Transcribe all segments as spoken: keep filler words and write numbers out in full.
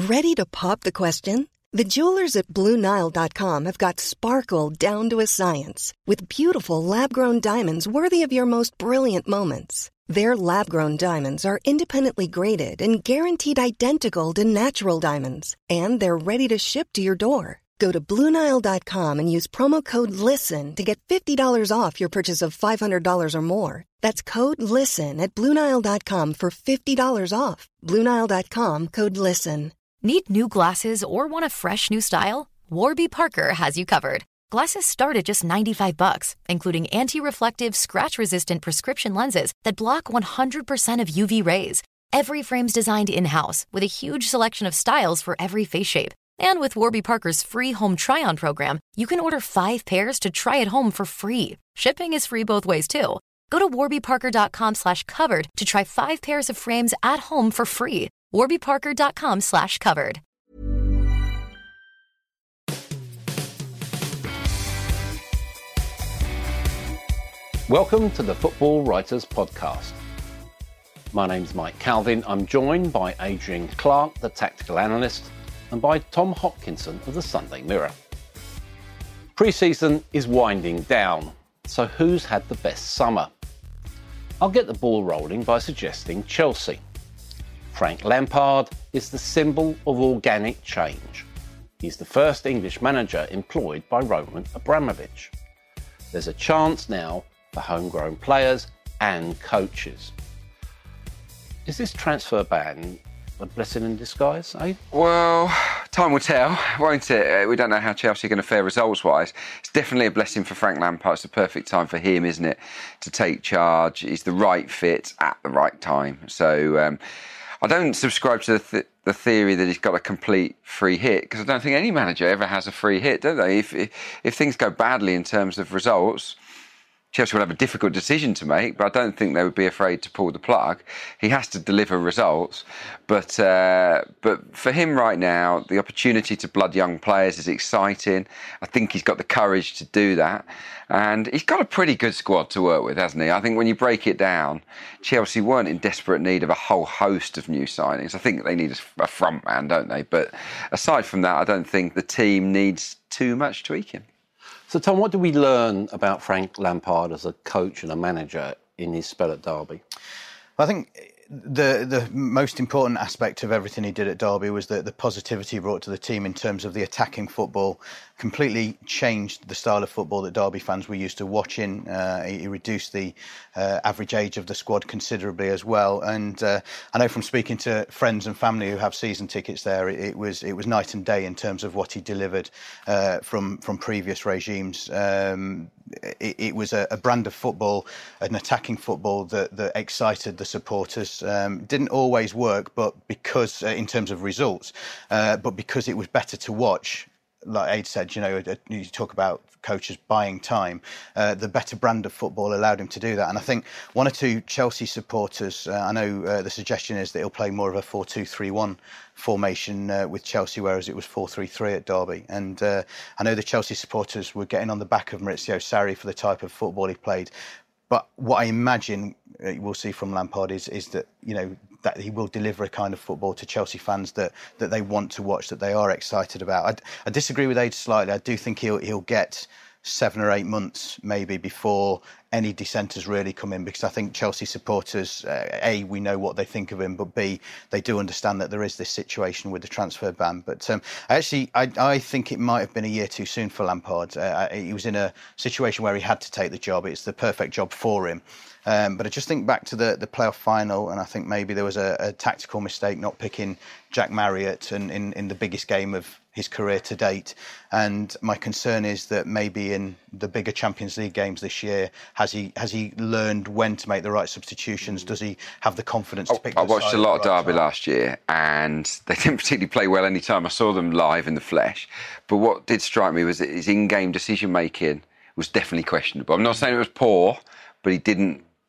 Ready to pop the question? The jewelers at Blue Nile dot com have got sparkle down to a science with beautiful lab-grown diamonds worthy of your most brilliant moments. Their lab-grown diamonds are independently graded and guaranteed identical to natural diamonds, and they're ready to ship to your door. Go to Blue Nile dot com and use promo code LISTEN to get fifty dollars off your purchase of five hundred dollars or more. That's code LISTEN at Blue Nile dot com for fifty dollars off. Blue Nile dot com, code LISTEN. Need new glasses or want a fresh new style? Warby Parker has you covered. Glasses start at just ninety-five bucks, including anti-reflective, scratch-resistant prescription lenses that block one hundred percent of U V rays. Every frame's designed in-house with a huge selection of styles for every face shape. And with Warby Parker's free home try-on program, you can order five pairs to try at home for free. Shipping is free both ways, too. Go to warby parker dot com slash covered to try five pairs of frames at home for free. warby parker dot com slash covered. Welcome to the Football Writers Podcast. My name's Mike Calvin. I'm joined by Adrian Clark, the tactical analyst, and by Tom Hopkinson of the Sunday Mirror. Pre-season is winding down, so who's had the best summer? I'll get the ball rolling by suggesting Chelsea. Frank Lampard is the symbol of organic change. He's the first English manager employed by Roman Abramovich. There's a chance now for homegrown players and coaches. Is this transfer ban a blessing in disguise, eh? Well, time will tell, won't it? We don't know how Chelsea are going to fare results-wise. It's definitely a blessing for Frank Lampard. It's the perfect time for him, isn't it, to take charge. He's the right fit at the right time. So um, I don't subscribe to the, th- the theory that he's got a complete free hit, because I don't think any manager ever has a free hit, do they? If, if, if things go badly in terms of results, Chelsea will have a difficult decision to make, but I don't think they would be afraid to pull the plug. He has to deliver results. But uh, but for him right now, the opportunity to blood young players is exciting. I think he's got the courage to do that. And he's got a pretty good squad to work with, hasn't he? I think when you break it down, Chelsea weren't in desperate need of a whole host of new signings. I think they need a front man, don't they? But aside from that, I don't think the team needs too much tweaking. So, Tom, what do we learn about Frank Lampard as a coach and a manager in his spell at Derby? I think the the most important aspect of everything he did at Derby was the, the positivity he brought to the team in terms of the attacking football. Completely changed the style of football that Derby fans were used to watching. Uh, he, he reduced the uh, average age of the squad considerably as well. And uh, I know from speaking to friends and family who have season tickets there, it, it was it was night and day in terms of what he delivered uh, from from previous regimes. Um, it, it was a, a brand of football, an attacking football that, that excited the supporters. Um, didn't always work, but because uh, in terms of results, uh, but because it was better to watch. Like Aid said, you know, you talk about coaches buying time. Uh, the better brand of football allowed him to do that. And I think one or two Chelsea supporters, uh, I know uh, the suggestion is that he'll play more of a four two three one formation uh, with Chelsea, whereas it was four three three at Derby. And uh, I know the Chelsea supporters were getting on the back of Maurizio Sarri for the type of football he played. But what I imagine uh, we'll see from Lampard is, is that, you know, that he will deliver a kind of football to Chelsea fans that, that they want to watch, that they are excited about. I, I disagree with Ade slightly. I do think he'll he'll get seven or eight months maybe before any dissenters really come in, because I think Chelsea supporters, uh, A, we know what they think of him, but B, they do understand that there is this situation with the transfer ban. But um, actually, I, I think it might have been a year too soon for Lampard. Uh, he was in a situation where he had to take the job. It's the perfect job for him. Um, but I just think back to the, the playoff final, and I think maybe there was a, a tactical mistake not picking Jack Marriott and in, in the biggest game of his career to date. And my concern is that maybe in the bigger Champions League games this year, has he has he learned when to make the right substitutions? Does he have the confidence to pick I the watched a lot of right Derby time? last year, and they didn't particularly play well any time I saw them live in the flesh. But what did strike me was that his in-game decision-making was definitely questionable. I'm not saying it was poor, but he didn't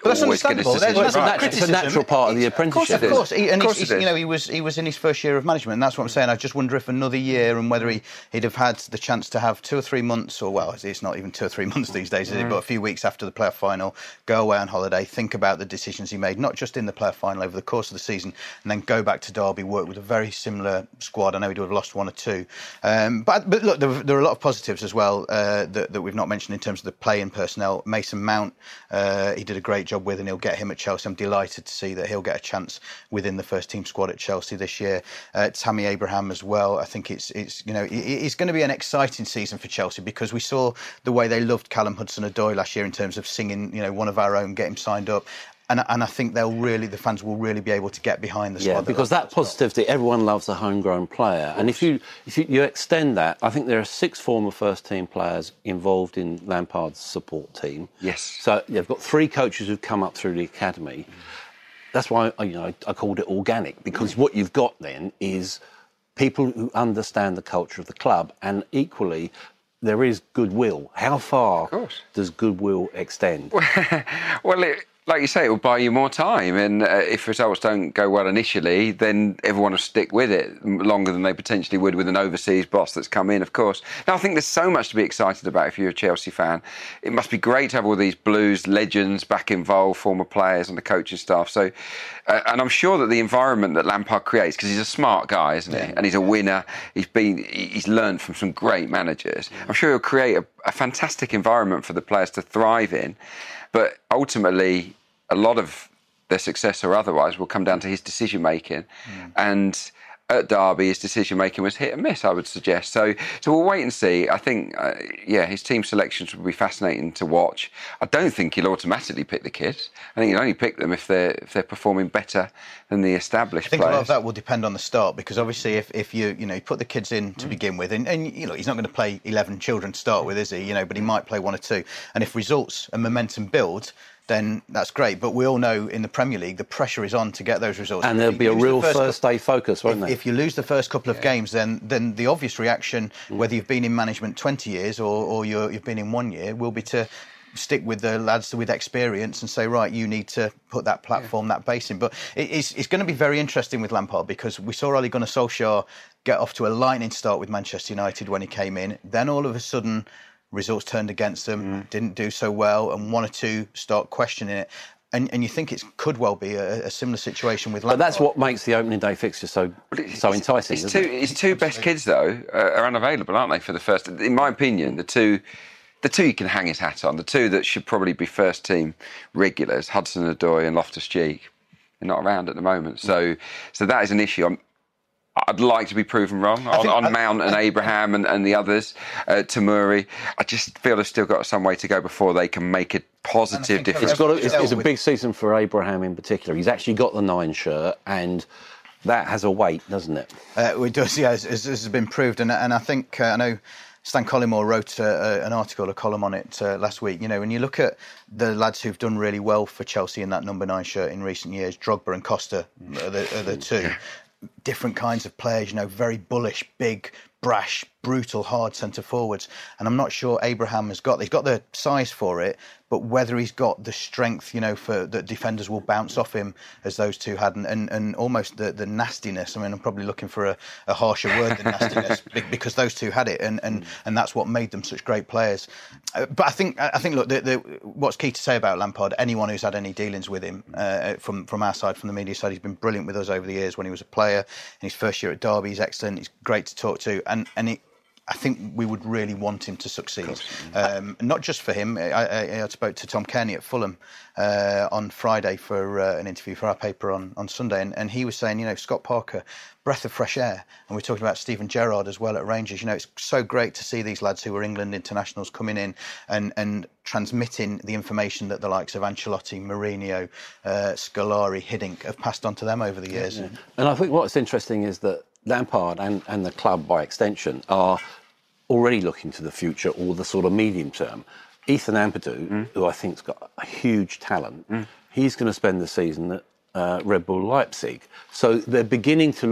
But that's always get his understandable. decision There's- Well, right. it's, a natu- it's a natural part of the apprenticeship. Of course, he, and Of course he's, it he's, you know, is. he was he was in his first year of management, and that's what I'm saying. I just wonder if another year and whether he, he'd have had the chance to have two or three months, or well, it's not even two or three months these days, is it? But a few weeks after the playoff final, go away on holiday, think about the decisions he made, not just in the playoff final, over the course of the season, and then go back to Derby, work with a very similar squad. I know he'd have lost one or two, um, but but look, there, there are a lot of positives as well uh, that, that we've not mentioned in terms of the play and personnel. Mason Mount, uh, he did a great job with, and he'll get him at Chelsea. I'm delighted to see that he'll get a chance within the first team squad at Chelsea this year. Uh, Tammy Abraham as well. I think it's it's you know it, it's going to be an exciting season for Chelsea because we saw the way they loved Callum Hudson-Odoi last year in terms of singing, you know, one of our own, get him signed up. And, and I think they'll really, the fans will really be able to get behind the squad. Yeah, because that positivity, everyone loves a homegrown player. And if you if you, you extend that, I think there are six former first-team players involved in Lampard's support team. Yes. So you've got three coaches who've come up through the academy. That's why, you know, I called it organic, because what you've got then is people who understand the culture of the club, and equally there is goodwill. How far does goodwill extend? Well, it, like you say, it will buy you more time, and uh, if results don't go well initially, then everyone will stick with it longer than they potentially would with an overseas boss that's come in, of course. Now, I think there's so much to be excited about if you're a Chelsea fan. It must be great to have all these Blues legends back involved, former players and the coaching staff. So, uh, and I'm sure that the environment that Lampard creates, because he's a smart guy, isn't he? Yeah. And he's a winner. He's been, he's learned from some great managers. I'm sure he'll create a, a fantastic environment for the players to thrive in. But ultimately, a lot of their success or otherwise will come down to his decision-making. Mm. And at Derby, his decision-making was hit and miss, I would suggest. So so we'll wait and see. I think, uh, yeah, his team selections will be fascinating to watch. I don't think he'll automatically pick the kids. I think he'll only pick them if they're, if they're performing better than the established I think players. A lot of that will depend on the start, because obviously if, if you you know you put the kids in to mm. begin with, and, and you know he's not going to play eleven children to start with, is he? You know, but he might play one or two. And if results and momentum build, then that's great. But we all know in the Premier League, the pressure is on to get those results. And there'll be a real first-day focus, won't if, there? If you lose the first couple of yeah. games, then then the obvious reaction, mm. whether you've been in management twenty years or, or you're, you've been in one year, will be to stick with the lads with experience and say, right, you need to put that platform, yeah. that base in. But it, it's, it's going to be very interesting with Lampard, because we saw Ole Gunnar Solskjaer get off to a lightning start with Manchester United when he came in. Then all of a sudden, results turned against them, mm. didn't do so well, and one or two start questioning it. And, and you think it could well be a, a similar situation with Lampard. But that's what makes the opening day fixture so so enticing. His isn't two, it? his two best kids, though, uh, are unavailable, aren't they, for the first... In my opinion, the two... The two he can hang his hat on, the two that should probably be first-team regulars, Hudson-Odoi and Loftus-Cheek, they're not around at the moment. So so that is an issue. I'm, I'd like to be proven wrong on, on I, Mount and Abraham and, and the others, uh, Tamuri. I just feel they've still got some way to go before they can make a positive difference. It's, got a, it's, it's a big season for Abraham in particular. He's actually got the nine shirt, and that has a weight, doesn't it? Uh, it does, yeah. This has been proved. And, and I think, uh, I know... Stan Collymore wrote uh, an article, a column on it uh, last week. You know, when you look at the lads who've done really well for Chelsea in that number nine shirt in recent years, Drogba and Costa are the, are the two. Different kinds of players, you know, very bullish, big, brash, brutal, hard centre forwards. And I'm not sure Abraham has got, he's got the size for it, but whether he's got the strength, you know, for that defenders will bounce off him as those two had, and, and, and almost the, the nastiness. I mean, I'm probably looking for a, a harsher word than nastiness, because those two had it, and, and, and that's what made them such great players. Uh, but I think, I think, look, the, the, what's key to say about Lampard, anyone who's had any dealings with him uh, from, from our side, from the media side, he's been brilliant with us over the years. When he was a player in his first year at Derby, he's excellent, he's great to talk to, and, and he, I think we would really want him to succeed. Um, not just for him. I, I, I spoke to Tom Kearney at Fulham uh, on Friday for uh, an interview for our paper on, on Sunday, and, and he was saying, you know, Scott Parker, breath of fresh air. And we're talking about Steven Gerrard as well at Rangers. You know, it's so great to see these lads who are England internationals coming in and, and transmitting the information that the likes of Ancelotti, Mourinho, uh, Scolari, Hiddink have passed on to them over the years. Yeah. And I think what's interesting is that Lampard and, and the club, by extension, are already looking to the future or the sort of medium term. Ethan Ampadu, mm. who I think's got a huge talent, mm. he's going to spend the season at uh, Red Bull Leipzig. So they're beginning to look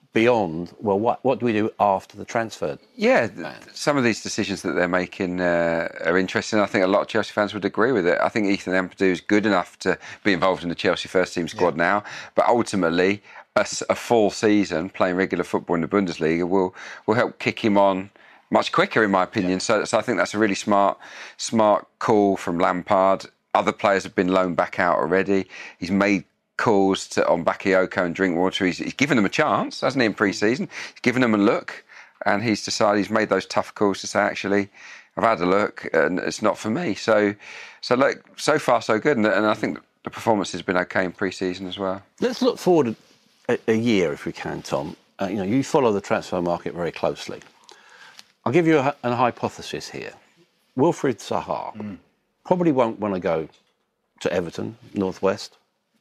beyond, well, what what do we do after the transfer? Yeah, th- some of these decisions that they're making uh, are interesting. I think a lot of Chelsea fans would agree with it. I think Ethan Ampadu is good enough to be involved in the Chelsea first team squad yeah. now, but ultimately a, a full season playing regular football in the Bundesliga will will help kick him on much quicker, in my opinion. Yeah. So, so I think that's a really smart smart call from Lampard. Other players have been loaned back out already. He's made calls to, on Bakayoko and Drinkwater. He's, he's given them a chance, hasn't he, in pre-season? He's given them a look, and he's decided he's made those tough calls to say, actually, I've had a look, and it's not for me. So, so look, so far so good, and, and I think the performance has been okay in pre-season as well. Let's look forward a, a year, if we can, Tom. Uh, you know, you follow the transfer market very closely. I'll give you a, a hypothesis here. Wilfried Zaha mm. probably won't want to go to Everton, Northwest.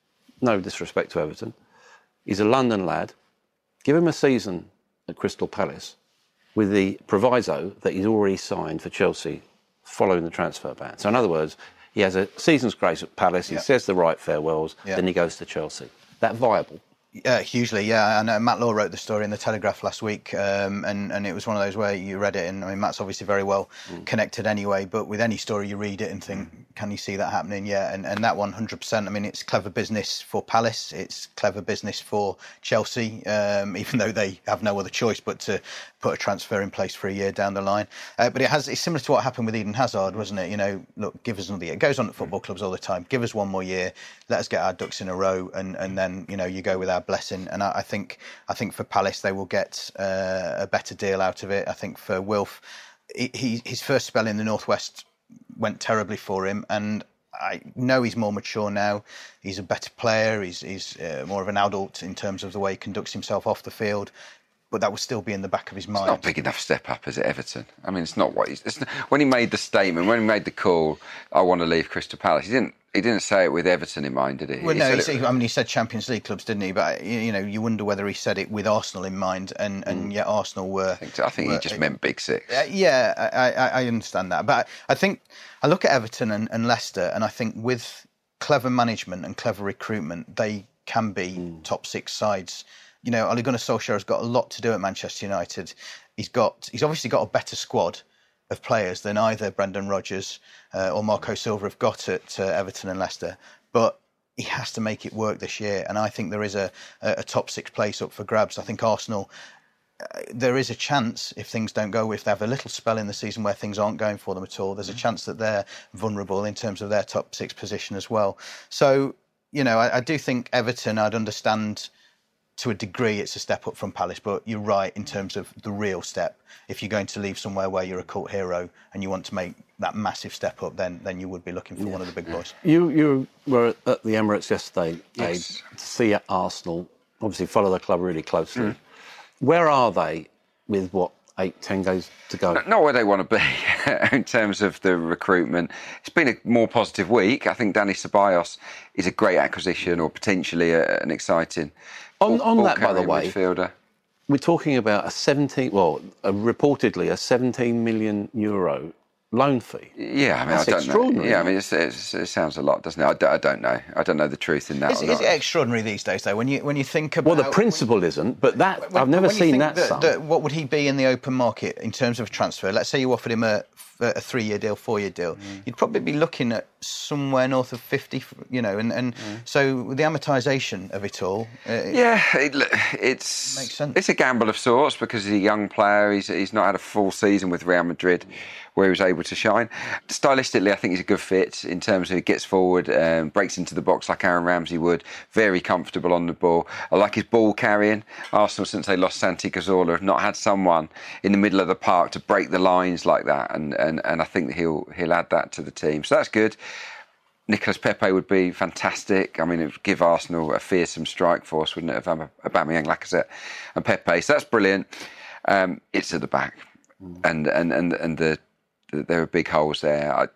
No disrespect to Everton. He's a London lad. Give him a season at Crystal Palace with the proviso that he's already signed for Chelsea following the transfer ban. So in other words, he has a season's grace at Palace, he yep. says the right farewells, yep. then he goes to Chelsea. That viable? Yeah, hugely, yeah. And uh, Matt Law wrote the story in the Telegraph last week, um, and, and it was one of those where you read it, and I mean, Matt's obviously very well mm. connected anyway, but with any story you read it and think, mm. can you see that happening? Yeah, and, and that one hundred percent, I mean, it's clever business for Palace, it's clever business for Chelsea, um, even though they have no other choice but to put a transfer in place for a year down the line. Uh, but it has it's similar to what happened with Eden Hazard, wasn't it? You know, look, give us another year. It goes on at football clubs all the time. Give us one more year, let us get our ducks in a row, and, and then, you know, you go with our blessing. And I, I think I think for Palace they will get uh, a better deal out of it. I think for Wilf, he, he, his first spell in the Northwest went terribly for him, and I know he's more mature now. He's a better player. He's, he's uh, more of an adult in terms of the way he conducts himself off the field. But that will still be in the back of his mind. It's not a big enough step up, is it, Everton? I mean, it's not what he's... It's not, when he made the statement, when he made the call, I want to leave Crystal Palace, he didn't He didn't say it with Everton in mind, did he? Well, he no, he said, I mean, he said Champions League clubs, didn't he? But, you know, you wonder whether he said it with Arsenal in mind, and, and mm. yet Arsenal were... I think, I think were, he just uh, meant Big Six. Uh, yeah, I, I, I understand that. But I think I look at Everton and, and Leicester, and I think with clever management and clever recruitment, they can be mm. top six sides. You know, Ole Gunnar Solskjaer has got a lot to do at Manchester United. He's got, he's obviously got a better squad of players than either Brendan Rodgers uh, or Marco Silva have got at uh, Everton and Leicester. But he has to make it work this year. And I think there is a, a top six place up for grabs. I think Arsenal, uh, there is a chance, if things don't go, if they have a little spell in the season where things aren't going for them at all, there's a chance that they're vulnerable in terms of their top six position as well. So, you know, I, I do think Everton, I'd understand... to a degree, it's a step up from Palace, but you're right in terms of the real step. If you're going to leave somewhere where you're a cult hero and you want to make that massive step up, then then you would be looking for yeah. one of the big boys. You you were at the Emirates yesterday, yes. Abe, to see Arsenal. Obviously, follow the club really closely. Mm. Where are they with what? Eight, ten goes to go. Not where they want to be in terms of the recruitment. It's been a more positive week. I think Dani Ceballos is a great acquisition, or potentially a, an exciting. On, on that, by the way, midfielder. We're talking about a seventeen, well, a, reportedly a seventeen million euro loan fee. Yeah, I mean, That's I don't extraordinary. know. Yeah, I mean, it's, it's, it sounds a lot, doesn't it? I don't, I don't know. I don't know the truth in that. Is, is it extraordinary these days, though? When you when you think about well, the principle when, isn't, but that when, I've never seen that. that, that what would he be in the open market in terms of transfer? Let's say you offered him a, a three-year deal, four-year deal. Mm. You'd probably be looking at somewhere north of fifty. You know, and, and mm. so the amortisation of it all. Uh, yeah, it, it's makes sense. It's a gamble of sorts because he's a young player. He's he's not had a full season with Real Madrid. Mm. where he was able to shine. Stylistically, I think he's a good fit in terms of he gets forward, um, breaks into the box like Aaron Ramsey would, very comfortable on the ball. I like his ball carrying. Arsenal, since they lost Santi Cazorla, have not had someone in the middle of the park to break the lines like that, and and, and I think that he'll, he'll add that to the team. So that's good. Nicolas Pepe would be fantastic. I mean, it would give Arsenal a fearsome strike force, wouldn't it, of Aubameyang, Lacazette and Pepe. So that's brilliant. Um, it's at the back. Mm. And, and, and, and the... there are big holes there. I,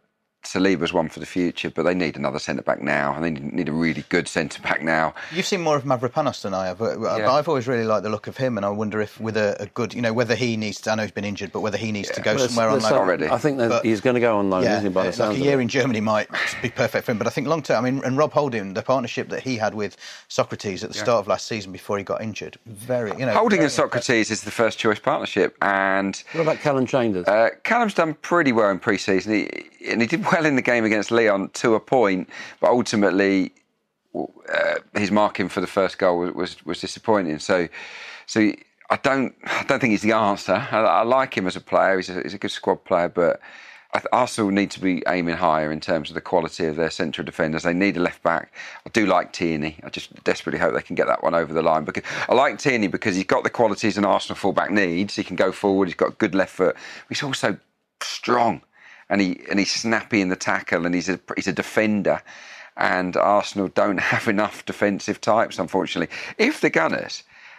Saliba's one for the future, but they need another centre-back now, and they need a really good centre-back now. You've seen more of Mavropanos than I have. Yeah. I've always really liked the look of him, and I wonder if with a, a good, you know, whether he needs to, I know he's been injured, but whether he needs yeah. to go well, somewhere on loan. Already. I think that but, he's going to go on loan, yeah, isn't he, by the like sounds a year in Germany might be perfect for him, but I think long-term, I mean, and Rob Holding, the partnership that he had with Socrates at the yeah. start of last season before he got injured, very, you know... Holding very and Socrates is the first-choice partnership, and... What about Callum Chambers? Uh, Callum's done pretty well in pre-season, he, and he did well in the game against Leon to a point, but ultimately uh, his marking for the first goal was, was, was disappointing. So, so I don't, I don't think he's the answer. I, I like him as a player. He's a, he's a good squad player, but I, Arsenal need to be aiming higher in terms of the quality of their central defenders. They need a left back. I do like Tierney. I just desperately hope they can get that one over the line. Because I like Tierney because he's got the qualities an Arsenal fullback needs. He can go forward. He's got a good left foot. He's also strong. And he and he's snappy in the tackle, and he's a he's a defender. And Arsenal don't have enough defensive types, unfortunately. If the Gunners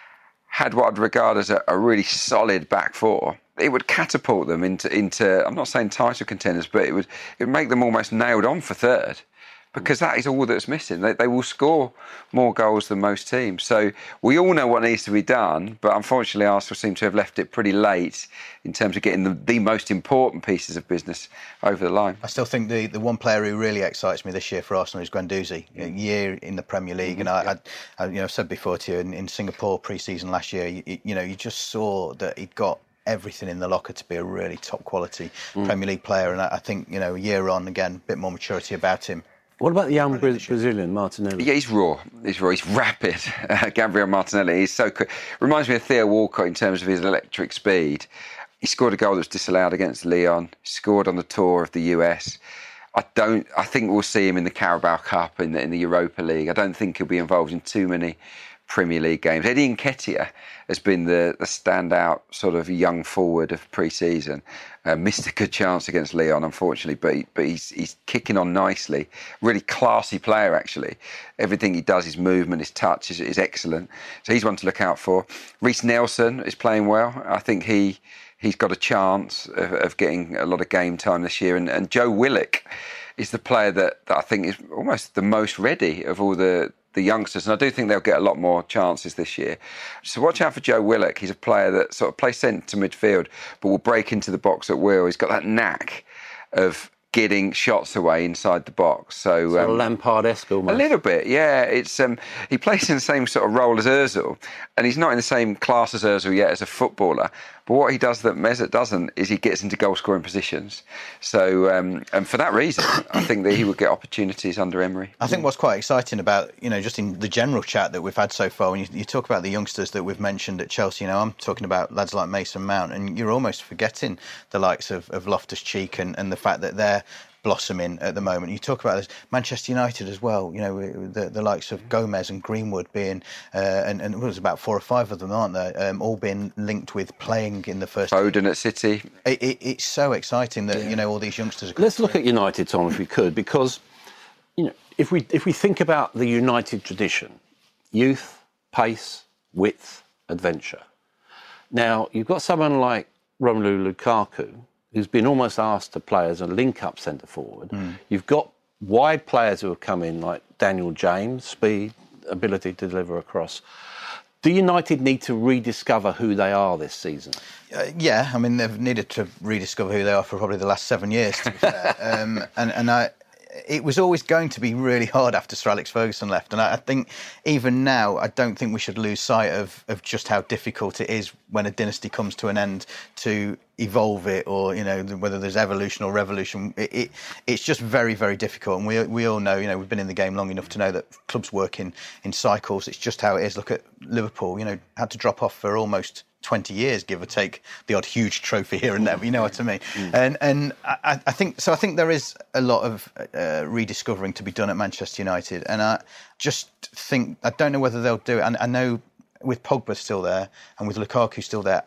had what I'd regard as a, a really solid back four, it would catapult them into into I'm not saying title contenders, but it would it would make them almost nailed on for third. Because that is all that's missing. They, they will score more goals than most teams. So we all know what needs to be done, but unfortunately Arsenal seem to have left it pretty late in terms of getting the, the most important pieces of business over the line. I still think the, the one player who really excites me this year for Arsenal is Guendouzi. A year in the Premier League, mm-hmm. and I, I, I you know said before to you in, in Singapore pre-season last year, you, you know you just saw that he'd got everything in the locker to be a really top quality mm. Premier League player, and I, I think you know a year on again, a bit more maturity about him. What about the young Brazilian, Martinelli? Yeah, he's raw. He's raw. He's rapid. Uh, Gabriel Martinelli. He's so quick. Reminds me of Theo Walcott in terms of his electric speed. He scored a goal that was disallowed against Leon. Scored on the tour of the U S. I don't. I think we'll see him in the Carabao Cup in the, in the Europa League. I don't think he'll be involved in too many Premier League games. Eddie Nketiah has been the, the standout sort of young forward of pre-season. Uh, missed a good chance against Leon, unfortunately, but he, but he's he's kicking on nicely. Really classy player, actually. Everything he does, his movement, his touch is, is excellent. So he's one to look out for. Reece Nelson is playing well. I think he he's got a chance of, of getting a lot of game time this year. And, and Joe Willock is the player that, that I think is almost the most ready of all the. the youngsters, and I do think they'll get a lot more chances this year. So watch out for Joe Willock. He's a player that sort of plays centre midfield, but will break into the box at will. He's got that knack of getting shots away inside the box. So sort um, of Lampard-esque almost. A little bit, yeah. It's um, he plays in the same sort of role as Ozil, and he's not in the same class as Ozil yet as a footballer. But what he does that Mesut doesn't is he gets into goal-scoring positions. So, um, and for that reason, I think that he would get opportunities under Emery. I think what's quite exciting about, you know, just in the general chat that we've had so far, when you, you talk about the youngsters that we've mentioned at Chelsea, you know, I'm talking about lads like Mason Mount, and you're almost forgetting the likes of, of Loftus-Cheek and, and the fact that they're blossoming at the moment. You talk about this, Manchester United as well, you know, the, the likes of Gomez and Greenwood being, uh, and, and there's about four or five of them, aren't there, um, all being linked with playing in the first... Foden at City. It, it, it's so exciting that, yeah. you know, all these youngsters... Are Let's look at United, Tom, if we could, because, you know, if we if we think about the United tradition, youth, pace, width, adventure. Now, you've got someone like Romelu Lukaku, who's been almost asked to play as a link-up centre-forward. Mm. You've got wide players who have come in, like Daniel James, speed, ability to deliver across. Do United need to rediscover who they are this season? Uh, yeah, I mean, they've needed to rediscover who they are for probably the last seven years, to be fair. Um, and, and I... It was always going to be really hard after Sir Alex Ferguson left. And I, I think even now, I don't think we should lose sight of, of just how difficult it is when a dynasty comes to an end to evolve it, or, you know, whether there's evolution or revolution. It, it, it's just very, very difficult. And we we all know, you know, we've been in the game long enough to know that clubs work in, in cycles. It's just how it is. Look at Liverpool, you know, had to drop off for almost twenty years, give or take, the odd huge trophy here and there, you know what I mean? Mm. And and I, I think, so I think there is a lot of uh, rediscovering to be done at Manchester United, and I just think, I don't know whether they'll do it. And I know with Pogba still there, and with Lukaku still there, I,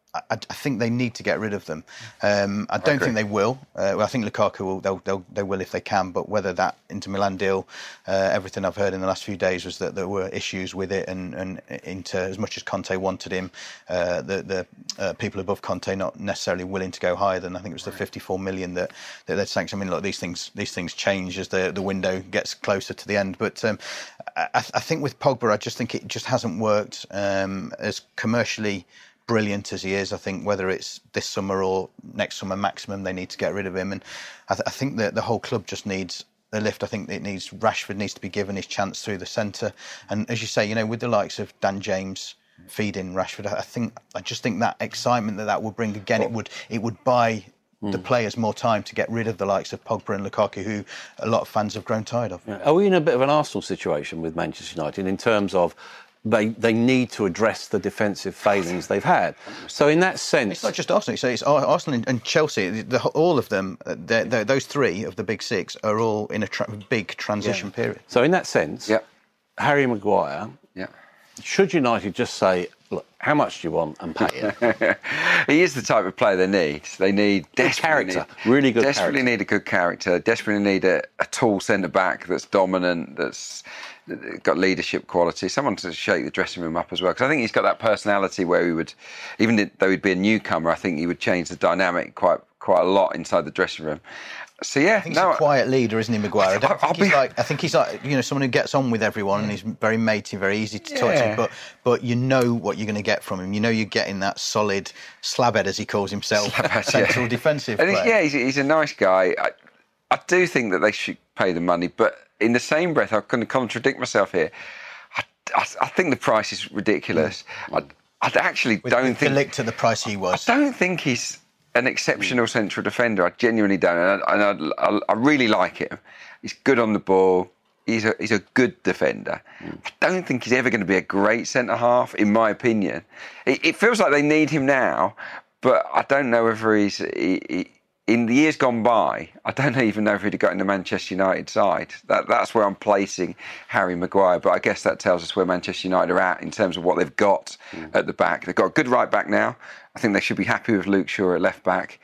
I, I think they need to get rid of them. Um, I don't I think they will. Uh, well, I think Lukaku will. They'll, they'll, they will if they can. But whether that Inter Milan deal, uh, everything I've heard in the last few days was that there were issues with it, and, and Inter, as much as Conte wanted him, uh, the, the uh, people above Conte not necessarily willing to go higher than I think it was the fifty-four million that, that they'd sanctioned. I mean, look, these things these things change as the the window gets closer to the end. But um, I, I think with Pogba, I just think it just hasn't worked um, as commercially brilliant as he is. I think whether it's this summer or next summer maximum, they need to get rid of him. And I, th- I think that the whole club just needs a lift. I think it needs Rashford needs to be given his chance through the centre. And as you say, you know, with the likes of Dan James feeding Rashford, I think I just think that excitement that that would bring again, it would it would buy Mm. the players more time to get rid of the likes of Pogba and Lukaku, who a lot of fans have grown tired of. Yeah. Are we in a bit of an Arsenal situation with Manchester United in terms of they they need to address the defensive failings they've had? So in that sense, it's not just Arsenal. So it's Arsenal and Chelsea. The, all of them, they're, they're, those three of the big six, are all in a tra- big transition yeah. period. So in that sense, yeah. Harry Maguire. Yeah. Should United just say, look, how much do you want and pay it? He is the type of player they need. They need good character, need, really good desperately character. need a good character, desperately need a, a tall centre-back that's dominant, that's got leadership quality, someone to shake the dressing room up as well. Because I think he's got that personality where he would, even though he'd be a newcomer, I think he would change the dynamic quite quite a lot inside the dressing room. So yeah, I think he's no, a quiet leader, isn't he, Maguire? I, don't I'll, think I'll he's be... like. I think he's like you know someone who gets on with everyone and he's very matey, very easy to yeah. talk to. But but you know what you're going to get from him. You know you're getting that solid slabhead, as he calls himself, slabhead, central yeah. defensive and player. He's, yeah, he's, he's a nice guy. I, I do think that they should pay the money, but in the same breath, I'm going to contradict myself here. I, I, I think the price is ridiculous. Mm. I, I actually with, don't with think. De Ligt to the price he was. I don't think he's an exceptional mm. central defender. I genuinely don't, and, I, and I, I, I really like him. He's good on the ball. He's a he's a good defender. Mm. I don't think he's ever going to be a great centre half, in my opinion. It, it feels like they need him now, but I don't know whether he's he, he, in the years gone by. I don't even know if he'd have got in the Manchester United side. That that's where I'm placing Harry Maguire. But I guess that tells us where Manchester United are at in terms of what they've got mm. at the back. They've got a good right back now. I think they should be happy with Luke Shaw at left back,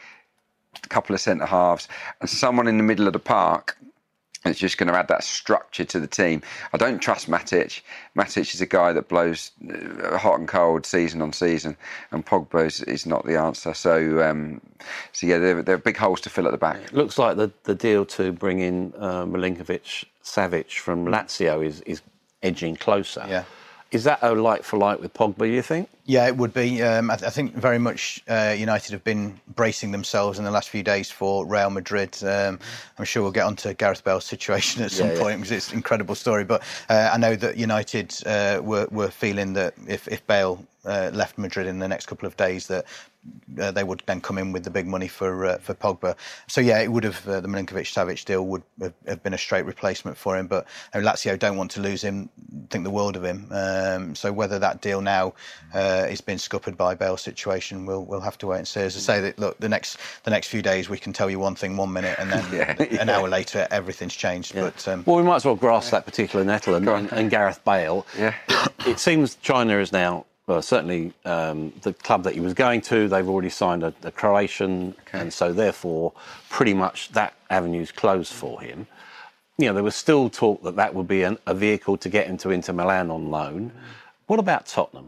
a couple of centre halves, and someone in the middle of the park that's just going to add that structure to the team. I don't trust Matic. Matic is a guy that blows hot and cold season on season, and Pogba is, is not the answer. So, um, so yeah, there, there are big holes to fill at the back. It looks like the, the deal to bring in uh, Milinkovic-Savic from Lazio is, is edging closer. Yeah. Is that a like for like with Pogba, you think? Yeah, it would be. Um, I, th- I think very much uh, United have been bracing themselves in the last few days for Real Madrid. Um, I'm sure we'll get onto Gareth Bale's situation at some yeah, point yeah. because it's an incredible story. But uh, I know that United uh, were, were feeling that if, if Bale uh, left Madrid in the next couple of days, that uh, they would then come in with the big money for uh, for Pogba. So yeah, it would have uh, the Milinkovic-Savic deal would have, have been a straight replacement for him. But uh, Lazio don't want to lose him, think the world of him. Um, so whether that deal now uh, is being scuppered by Bale's situation, we'll we'll have to wait and see. As I say, that look, the next the next few days we can tell you one thing one minute, and then yeah, an yeah. hour later everything's changed. Yeah. But um, well, we might as well grasp that particular nettle and, and, and Gareth Bale. Yeah. It seems China is now. Well, certainly um, the club that he was going to, they've already signed a, a Croatian, okay. and so therefore pretty much that avenue's closed for him. You know, there was still talk that that would be an, a vehicle to get him to Inter Milan on loan. What about Tottenham?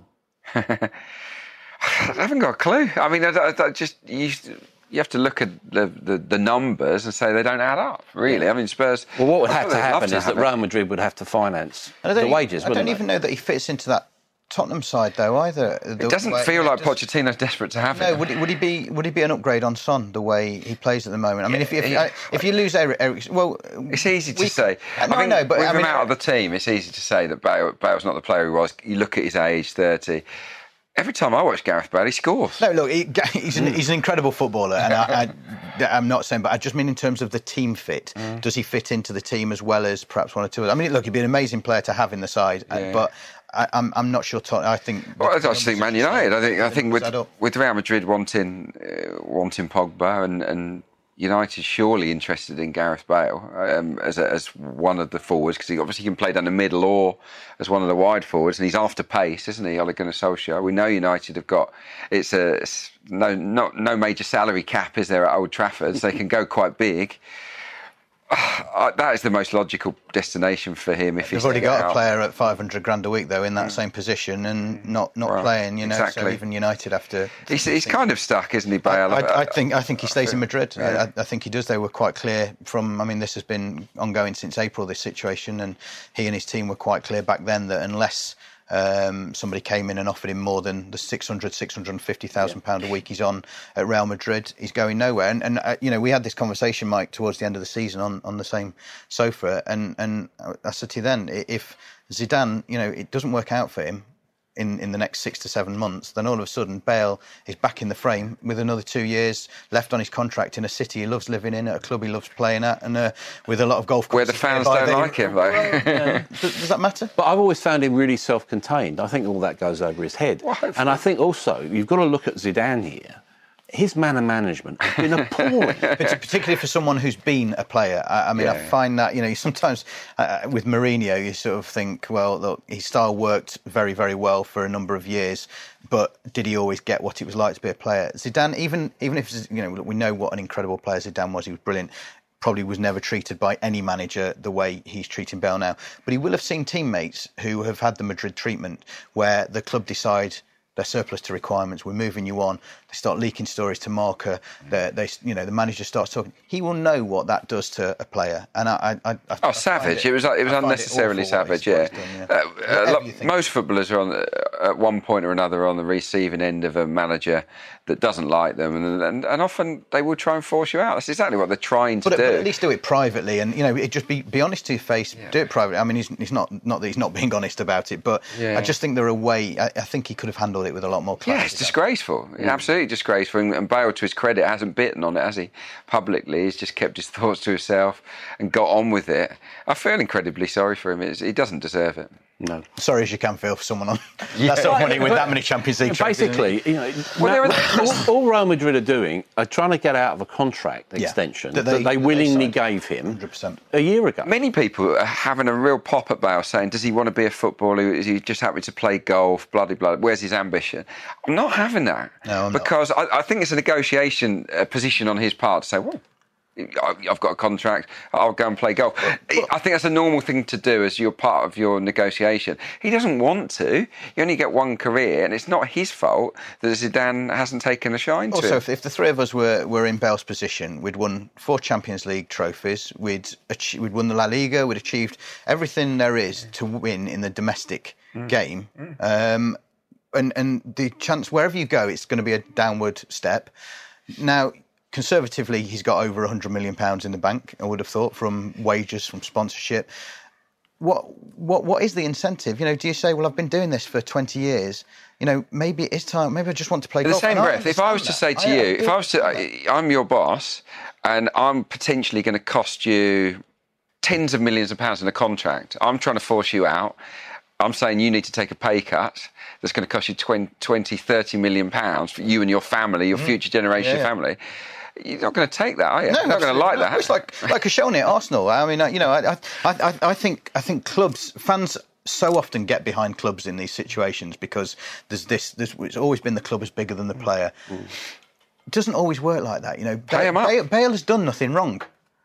I haven't got a clue. I mean, I, I, I just you, you have to look at the, the, the numbers and say they don't add up, really. Yeah. I mean, Spurs... Well, what would have to happen to is that Real Madrid would have to finance the wages, I wouldn't don't even they? know that he fits into that Tottenham side though either. The it doesn't way, feel like does, Pochettino's desperate to have no, him. No, would, would he be? Would he be an upgrade on Son the way he plays at the moment? I mean, if if, if, if you lose Eric, Eric, well, it's easy to we, say. No, I mean, know, but with I mean, him out of the team, it's easy to say that Bale, Bale's not the player he was. You look at his age, thirty. Every time I watch Gareth Bale, he scores. No, look, he, he's, an, he's an incredible footballer, and I, I, I'm not saying, but I just mean in terms of the team fit. Mm. Does he fit into the team as well as perhaps one or two others? I mean, look, he'd be an amazing player to have in the side, yeah. but I, I'm, I'm not sure. Tot- I think. Well, I just think Man United. I think. I think with with Real Madrid wanting uh, wanting Pogba and, and United surely interested in Gareth Bale um, as a, as one of the forwards, because he obviously can play down the middle or as one of the wide forwards, and he's after pace, isn't he, Ole Gunnar Solskjaer? We know United have got it's a it's no not no major salary cap, is there, at Old Trafford, so they can go quite big. Uh, that is the most logical destination for him. If he's already got out. a player at five hundred grand a week, though, in that mm. same position and not, not well, playing. You know, exactly. So even United have to. He's, he's kind of stuck, isn't he, Bale? I, I, I think I think he stays in Madrid. Yeah. I, I think he does. They were quite clear from. I mean, this has been ongoing since April. This situation, and he and his team were quite clear back then that unless Um, somebody came in and offered him more than the six hundred, six hundred fifty thousand pounds a week he's on at Real Madrid, he's going nowhere. And, and uh, you know, we had this conversation, Mike, towards the end of the season on, on the same sofa. And, and I said to you then, if Zidane, you know, it doesn't work out for him in, in the next six to seven months, then all of a sudden Bale is back in the frame with another two years left on his contract in a city he loves living in, at a club he loves playing at, and uh, with a lot of golf courses. Where the fans don't like him, though. Well, yeah. does, does that matter? But I've always found him really self-contained. I think all that goes over his head. Well, and I think also, you've got to look at Zidane here. His manner management has been appalling. Particularly for someone who's been a player. I, I mean, yeah. I find that, you know, sometimes uh, with Mourinho, you sort of think, well, look, his style worked very, very well for a number of years, but did he always get what it was like to be a player? Zidane, even even if, you know, we know what an incredible player Zidane was, he was brilliant, probably was never treated by any manager the way he's treating Bale now. But he will have seen teammates who have had the Madrid treatment where the club decide they're surplus to requirements, we're moving you on. They start leaking stories to Marca. They, they, you know, the manager starts talking. He will know what that does to a player. And I, I, I oh, I savage! It, it was, it was unnecessarily it savage. Yeah, done, yeah. Uh, uh, lo- most footballers are on at one point or another on the receiving end of a manager that doesn't like them, and and, and often they will try and force you out. That's exactly what they're trying to but, do. But at least do it privately, and you know, it just be be honest to your face. Yeah. Do it privately. I mean, he's, he's not not that he's not being honest about it, but yeah. I just think there are a way. I, I think he could have handled it with a lot more clarity. Yeah, it's disgraceful. Mm. Absolutely disgraceful. And, and Bale, to his credit, hasn't bitten on it, has he? Publicly, he's just kept his thoughts to himself and got on with it. I feel incredibly sorry for him. It's, he doesn't deserve it. No. Sorry as you can feel for someone on yeah. that's not money with that many Champions League trophies. Basically, you know, well, all, all Real Madrid are doing are trying to get out of a contract yeah. extension that they, that they willingly they gave him one hundred percent a year ago. Many people are having a real pop at Bale, saying, does he want to be a footballer? Is he just happy to play golf? Bloody bloody. Where's his ambition? I'm not having that. No, I'm because not. I, I think it's a negotiation uh, position on his part to say, well, I've got a contract, I'll go and play golf. I think that's a normal thing to do as you're part of your negotiation. He doesn't want to. You only get one career, and it's not his fault that Zidane hasn't taken a shine also, to him. Also, if, if the three of us were, were in Bale's position, we'd won four Champions League trophies, we'd, ach- we'd won the La Liga, we'd achieved everything there is to win in the domestic mm. game. Mm. Um, and, and the chance, wherever you go, it's going to be a downward step. Now, conservatively, he's got over one hundred million pounds in the bank, I would have thought, from wages, from sponsorship. What what what is the incentive? You know, do you say, well, I've been doing this for twenty years, you know, maybe it is time, maybe I just want to play golf. In the same breath, if I was to that. say to I, you, I if I was to, I, I'm your boss, and I'm potentially going to cost you tens of millions of pounds in a contract, I'm trying to force you out, I'm saying you need to take a pay cut that's going to cost you twenty, thirty million pounds for you and your family, your mm. future generation yeah, yeah. family. You're not going to take that, are you? No, You're not going to like that. No, it's like like Koscielny at Arsenal. I mean, you know, I, I, I, I think I think clubs, fans so often get behind clubs in these situations because there's this. There's, it's always been the club is bigger than the player. Mm. It doesn't always work like that, you know. Pay Bale, him up. Bale, Bale has done nothing wrong.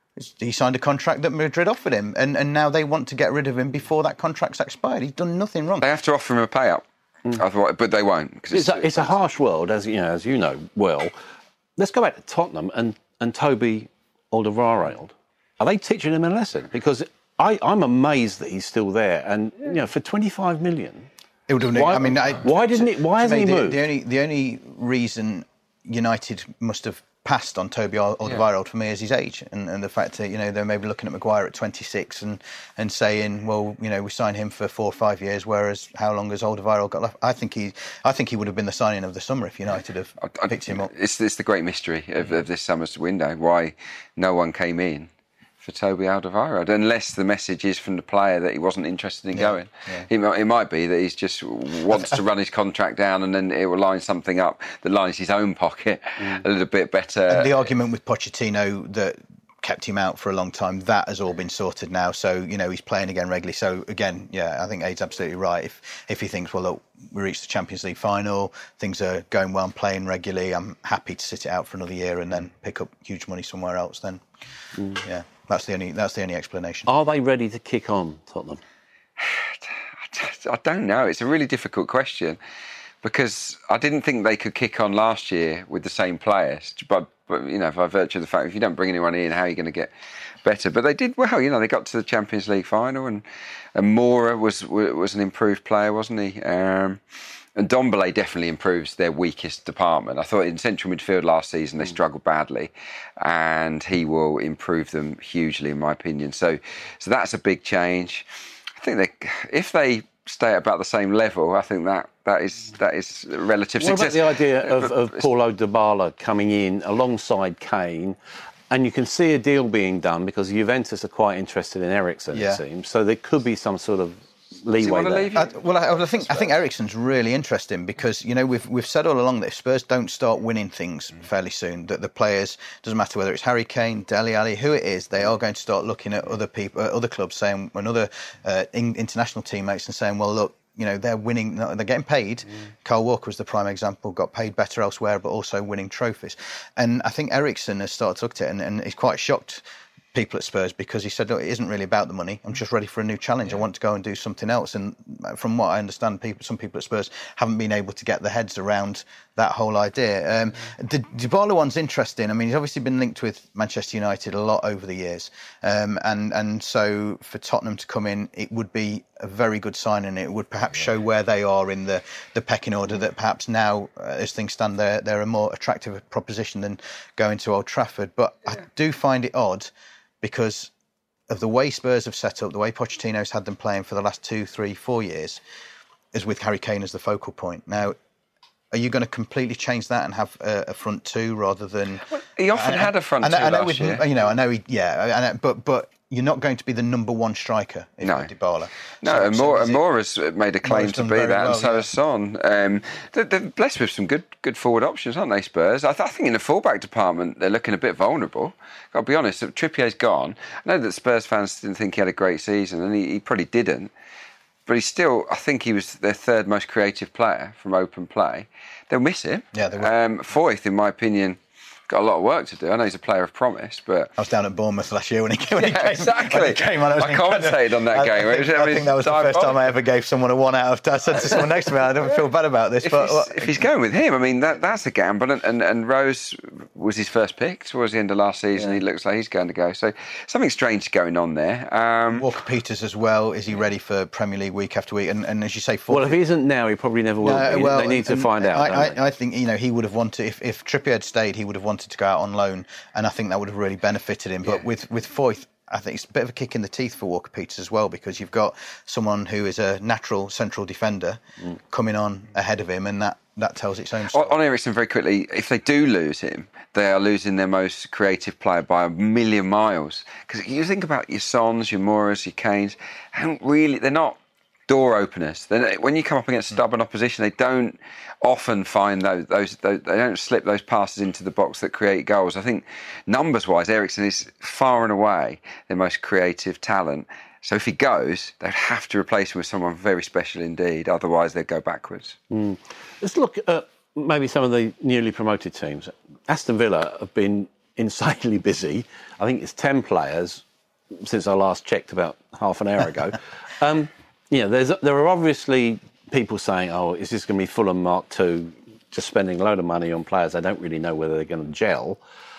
He signed a contract that Madrid offered him, and, and now they want to get rid of him before that contract's expired. He's done nothing wrong. They have to offer him a payout, mm. otherwise, but they won't. It's, it's, a, it's a harsh world, as you know, as you know well. Let's go back to Tottenham and, and Toby Alderweireld. Are they teaching him a lesson? Because I, I'm amazed that he's still there, and you know, for twenty-five million. It would have. Why, I mean, I, why didn't it? Why hasn't he the, moved? The only the only reason United must have passed on Toby Alderweireld yeah. for me is his age, and, and the fact that, you know, they're maybe looking at Maguire at twenty-six and, and saying, well, you know, we signed him for four or five years, whereas how long has Alderweireld got left? I think he, I think he would have been the signing of the summer if United have I, I, picked him up. It's, it's the great mystery of, of this summer's window, why no one came in for Toby Alderweireld, unless the message is from the player that he wasn't interested in yeah, going. Yeah. It, might, it might be that he just wants to run his contract down, and then it will line something up that lines his own pocket mm. a little bit better. And the argument with Pochettino that kept him out for a long time, that has all been sorted now. So, you know, he's playing again regularly. So, again, yeah, I think Aid's absolutely right. If if he thinks, well, look, we reached the Champions League final, things are going well, I'm playing regularly, I'm happy to sit it out for another year and then pick up huge money somewhere else, then, mm. yeah, that's the only that's the only explanation. Are they ready to kick on, Tottenham? I don't know. It's a really difficult question because I didn't think they could kick on last year with the same players. But, but you know, by virtue of the fact, if you don't bring anyone in, how are you going to get better? But they did well. You know, they got to the Champions League final, and, and Moura was was an improved player, wasn't he? Um, and Ndombele definitely improves their weakest department. I thought in central midfield last season they struggled badly, and he will improve them hugely, in my opinion. So, so that's a big change. I think they, if they stay at about the same level, I think that that is that is relative what success. What about the idea of, of Paulo Dybala coming in alongside Kane? And you can see a deal being done because Juventus are quite interested in Eriksen, yeah. it seems. So there could be some sort of leeway there. I, well, I, I think I think Eriksen's really interesting because, you know, we've we've said all along that if Spurs don't start winning things mm. fairly soon, that the players, doesn't matter whether it's Harry Kane, Dele Alli, who it is, they are going to start looking at other people, uh, other clubs, saying, and other uh, in, international teammates, and saying, well, look, you know, they're winning, they're getting paid. Mm. Kyle Walker was the prime example, got paid better elsewhere, but also winning trophies. And I think Eriksen has started to look at it, and, and he's quite shocked people at Spurs because he said, look, it isn't really about the money. I'm just ready for a new challenge. Yeah. I want to go and do something else. And from what I understand, people, some people at Spurs haven't been able to get their heads around that whole idea. Um, the Dybala one's interesting. I mean, he's obviously been linked with Manchester United a lot over the years. Um, and, and so for Tottenham to come in, it would be a very good sign, and it would perhaps show where they are in the, the pecking order, that perhaps now, uh, as things stand, they're, they're a more attractive proposition than going to Old Trafford. But yeah. I do find it odd because of the way Spurs have set up, the way Pochettino's had them playing for the last two, three, four years, is with Harry Kane as the focal point. Now, are you going to completely change that and have a, a front two rather than? Well, he often and, had a front and, two and, last with, year. You know, I know he, yeah, and, but but you're not going to be the number one striker if no. you're Dybala. No, so, and so Moura's made a claim Moura's to be that, well, and so yeah. has Son. Um, they're, they're blessed with some good good forward options, aren't they, Spurs? I, th- I think in the fullback department they're looking a bit vulnerable. Got to be honest, Trippier's gone. I know that Spurs fans didn't think he had a great season, and he, he probably didn't. But he's still, I think he was their third most creative player from open play. They'll miss him. Yeah, they will. Um, Foyth, in my opinion, got a lot of work to do. I know he's a player of promise, but I was down at Bournemouth last year when he, when he yeah, came. Exactly. When he came on, I, was I commentated on that I, game. I think, it was, I think that was the first diabolical. time I ever gave someone a one out of. I said to someone next to me, I don't feel bad about this, if, but he's, well, if he's going with him, I mean that that's a gamble. And, and, and Rose was his first pick towards the end of last season. Yeah. He looks like he's going to go. So something strange going on there. Um, Walker Peters as well. Is he ready for Premier League week after week? And, and as you say, well, if he isn't now, he probably never will. No, be. well, they need to find out. I, don't I, I think you know he would have wanted if, if Trippier had stayed, he would have wanted to go out on loan, and I think that would have really benefited him. But yeah. with with Foyth, I think it's a bit of a kick in the teeth for Walker Peters as well, because you've got someone who is a natural central defender mm. coming on ahead of him, and that, that tells its own story. On Eriksen, very quickly, if they do lose him, they are losing their most creative player by a million miles. Because you think about your Sons, your Mouras, your Kanes, haven't really, they're not door openers. They're, when you come up against stubborn opposition, they don't often find those, those, those, they don't slip those passes into the box that create goals. I think numbers-wise, Eriksen is far and away their most creative talent. So if he goes, they'd have to replace him with someone very special indeed. Otherwise, they'd go backwards. Mm. Let's look at maybe some of the newly promoted teams. Aston Villa have been insanely busy. I think it's ten players since I last checked about half an hour ago. um, you know, there's, there are obviously people saying, oh, is this going to be Fulham Mark two, just spending a load of money on players they don't really know whether they're going to gel?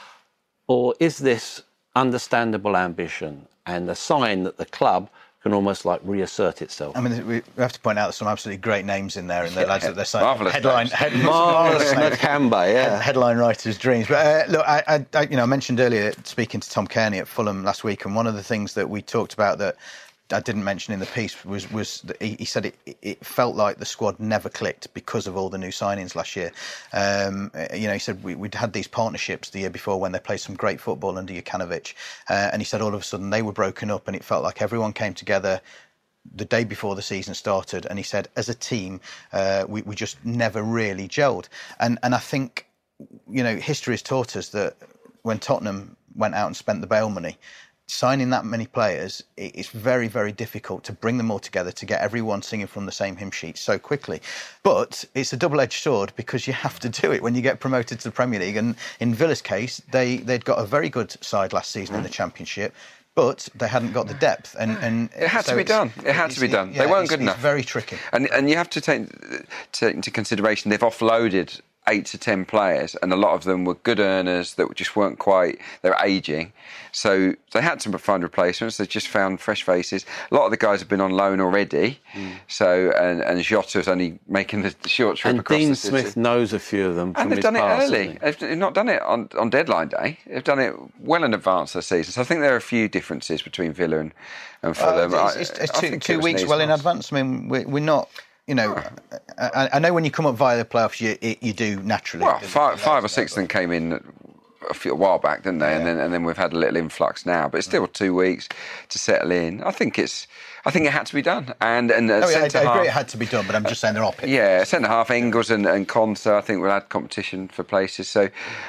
Or is this understandable ambition and a sign that the club can almost like reassert itself? I mean, we have to point out there's some absolutely great names in there, and the yeah, lads that they're signing. Marvellous headline, names. head, Marvellous Nakamba, yeah. Headline writers' dreams. But uh, look, I, I, you know, I mentioned earlier speaking to Tom Kearney at Fulham last week, and one of the things that we talked about that I didn't mention in the piece was was that he, he said it, it felt like the squad never clicked because of all the new signings last year. Um, you know, he said we, we'd had these partnerships the year before when they played some great football under Jokanovic, uh, and he said all of a sudden they were broken up, and it felt like everyone came together the day before the season started, and he said as a team uh, we, we just never really gelled. And and I think, you know, history has taught us that when Tottenham went out and spent the bail money, signing that many players, it's very, very difficult to bring them all together, to get everyone singing from the same hymn sheet so quickly. But it's a double-edged sword because you have to do it when you get promoted to the Premier League. And in Villa's case, they, they'd got a very good side last season in the Championship, but they hadn't got the depth. And, and it had so to be done. It had to be done. Yeah, they weren't it's, good it's enough. very tricky. And and you have to take, take into consideration they've offloaded eight to ten players, and a lot of them were good earners that just weren't quite, they were ageing. So they had to find replacements. They just found fresh faces. A lot of the guys have been on loan already. Mm. So, and, and Jota's only making the short trip and across Dean the city. Smith knows a few of them from And they've his done past, it early. They've, they've not done it on, on deadline day. They've done it well in advance of the season. So I think there are a few differences between Villa and, and Fulham. Uh, it's, it's, it's two, two it weeks well in advance. I mean, we're, we're not... You know, I, I know when you come up via the playoffs, you you do naturally. Well, five, five or six of them came in a, few, a while back, didn't they? Yeah. And then and then we've had a little influx now, but it's still two weeks to settle in. I think it's, I think it had to be done. And and uh, oh, yeah, I, I agree half, it had to be done, but I'm just saying there are pitfalls. Yeah, centre half Ingles and and Konsa, I think we'll add competition for places. So